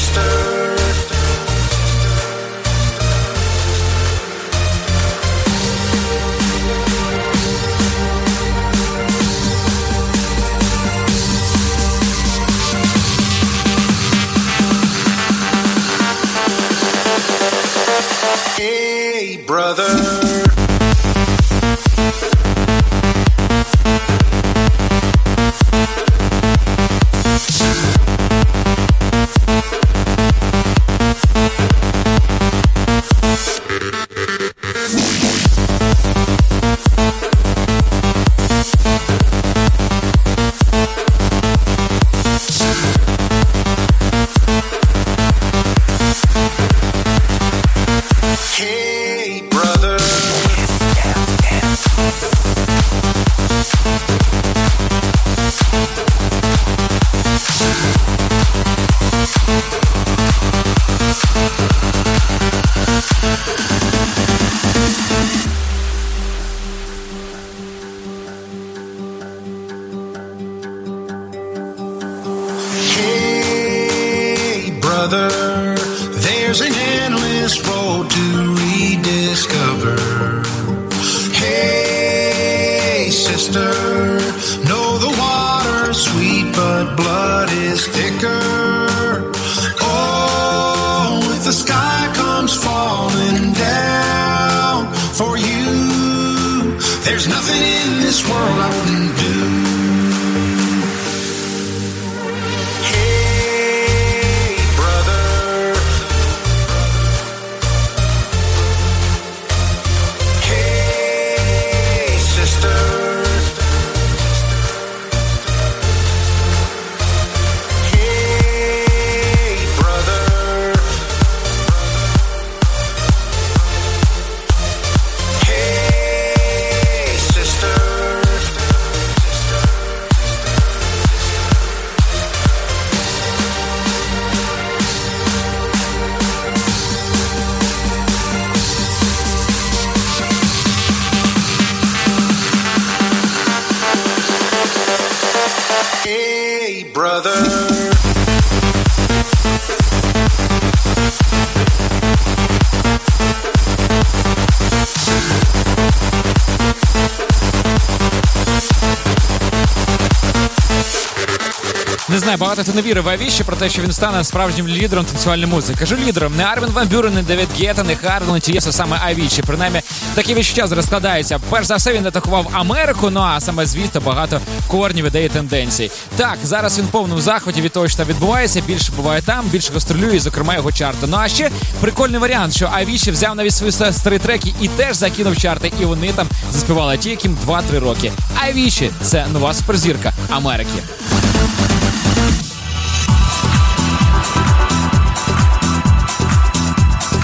Hey, brother. Hey, brother. Hey, brother. There's an endless road to rediscover. Hey, sister, know the water's sweet, but blood is thicker. Oh, if the sky comes falling down for you, there's nothing in this world I wouldn't do. Hey, brother. Не знаю, багато хто не вірив в Авіші про те, що він стане справжнім лідером танцювальної музики. Кажу лідером, не Армін Ван Бюрен, не Девід Гетта, не Харлан, Тієсо, саме Авіші. Принаймні, такі відчуття зараз складаються. Перш за все, він атакував Америку, ну а саме звідти багато корнів, ідей і тенденцій. Так, зараз він в повному захваті від того, що там відбувається, більше буває там, більше гастролює, зокрема його чарти. Ну а ще прикольний варіант, що Авіші взяв навіть свої старі треки і теж закинув чарти, і вони там заспівали ті, яким 2-3 роки. Авіші – це нова суперзірка Америки.